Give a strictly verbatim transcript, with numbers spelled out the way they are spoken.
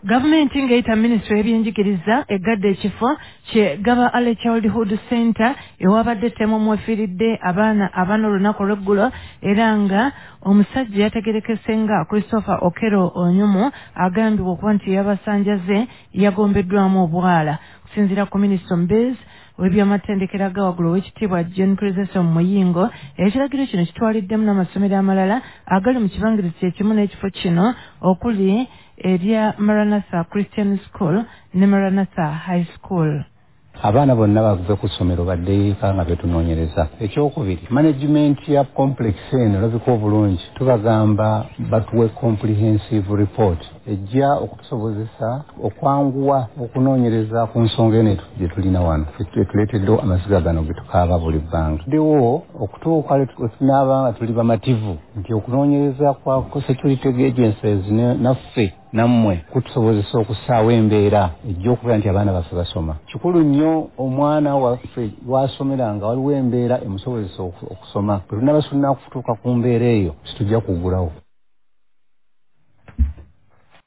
Gavumenti ng'eyita Minisitule y'ebyenjigiriza eggadde ekifo kye Gaba Early Childhood Center ewabadde ettemu mwefiiridde abaana abaana olunaku olw'eggulo era nga omusajja yategerekese nga Christopher Okero Onyumu agambibwa okuba nti yabasanjaze yagombeddwamu obwala. Kusinziira ku Minisita Mbezi w'ebyamatendekero aga waggulu ow'ekitiibwa John Chrysostom Muyingo, ekiragiro kino kitwaliddemu n'amasomero amalala agali mu kibangirizi kyekimu n'ekifo kino okuli erya Maranatha Christian School ne Maranatha High School. Abaana bonna bavuze ku ssomero badde nga betunoonyereza. Ekyokubiri, management ya complex eno olabika obulungi tubagamba batuwe comprehensive report ejja okutusobozesa okwanguwa okunoonyereza ku nsonga eno gye tulina wano etuleetedde amasiga gano ge tukaaba buli bbanga. Ddewo okutuuka lwe tunaaba nga tuli bamativu nti okunoonyereza kwa security agencies naffe nammwe kutusobozesa okusaawa embeera ejja okubeera nti abaana baffe basoma. Kikulu nnyo omwana waffe wasomera nga waliwo embeera emusobozesa okusoma. Bwe tunaba tulina kutuuka ku mbeera eyo situjja kugulawo.